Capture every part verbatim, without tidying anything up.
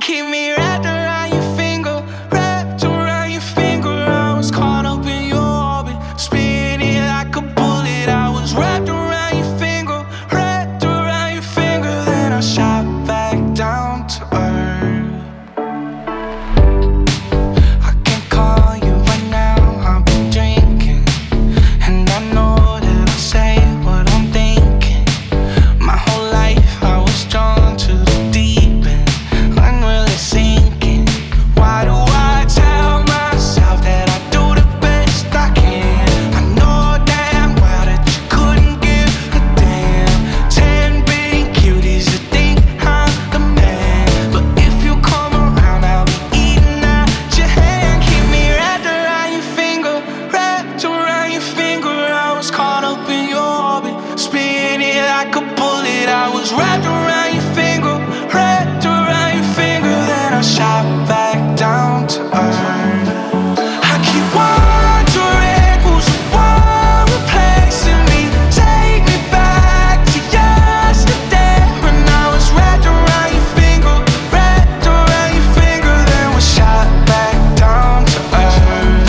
keep me wrapped around your finger, wrapped around your finger. I was caught up in your orbit, spinning like a bullet. I was wrapped around your finger, wrapped around your finger. Then I shot back down to earth. I can't call you right now, I've been drinking, and I know that I'll say what I'm thinking. My whole life I was drawn to the deep end, unreally sinking. Why do I tell myself that I do the best I can? I know damn well that you couldn't give a damn. Ten big cuties that think I'm the man, but if you come around I'll be eating out your hand. Keep me wrapped around your finger, wrapped around your finger. I was caught up in your orbit, spinning like a bullet. I was wrapped around your finger, wrapped around your finger. Then I shot back down to earth. I keep wondering who's the one replacing me. Take me back to yesterday when I was wrapped around your finger, wrapped around your finger. Then we shot back down to earth.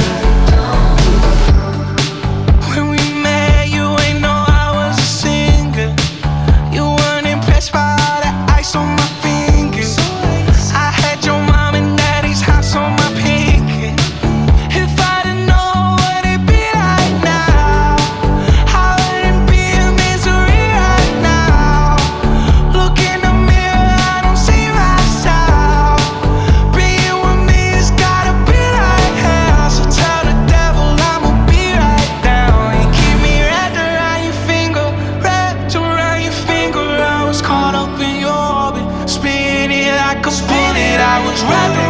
When we met, you ain't know I was a singer. You weren't impressed by all that ice on my fingers. I had your mom and daddy's house on my pinky. If I didn't know what it'd be like now, I wouldn't be in misery right now. Look in the mirror, I don't see myself. Being with me has gotta be like hell. So tell the devil I'ma be right down. You keep me wrapped around your finger, wrapped around your finger. I was caught up in your orbit, spinning like a bullet. I was wrapped